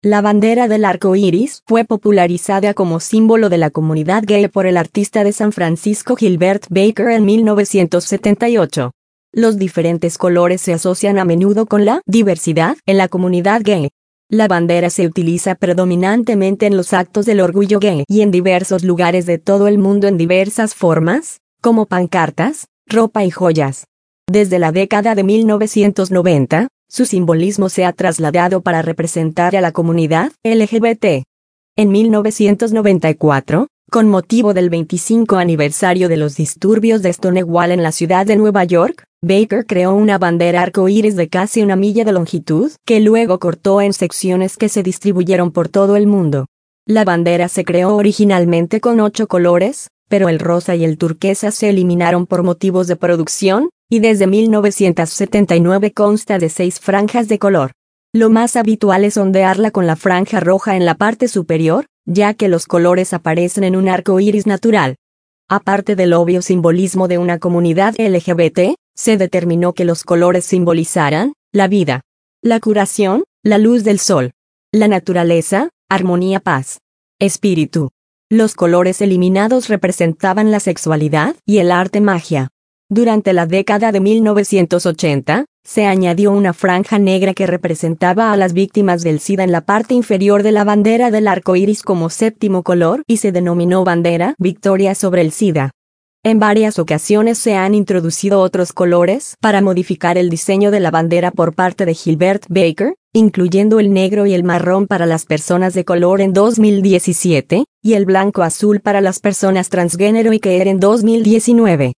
La bandera del arco iris fue popularizada como símbolo de la comunidad gay por el artista de San Francisco Gilbert Baker en 1978. Los diferentes colores se asocian a menudo con la diversidad en la comunidad gay. La bandera se utiliza predominantemente en los actos del orgullo gay y en diversos lugares de todo el mundo en diversas formas, como pancartas, ropa y joyas. Desde la década de 1990, su simbolismo se ha trasladado para representar a la comunidad LGBT. En 1994, con motivo del 25 aniversario de los disturbios de Stonewall en la ciudad de Nueva York, Baker creó una bandera arcoíris de casi 1 milla de longitud, que luego cortó en secciones que se distribuyeron por todo el mundo. La bandera se creó originalmente con 8 colores, pero el rosa y el turquesa se eliminaron por motivos de producción, y desde 1979 consta de 6 franjas de color. Lo más habitual es ondearla con la franja roja en la parte superior, ya que los colores aparecen en un arco iris natural. Aparte del obvio simbolismo de una comunidad LGBT, se determinó que los colores simbolizaran la vida, la curación, la luz del sol, la naturaleza, armonía, paz, espíritu. Los colores eliminados representaban la sexualidad y el arte magia. Durante la década de 1980, se añadió una franja negra que representaba a las víctimas del SIDA en la parte inferior de la bandera del arco iris como 7º color y se denominó bandera Victoria sobre el SIDA. En varias ocasiones se han introducido otros colores para modificar el diseño de la bandera por parte de Gilbert Baker, incluyendo el negro y el marrón para las personas de color en 2017, y el blanco azul para las personas transgénero y queer en 2019.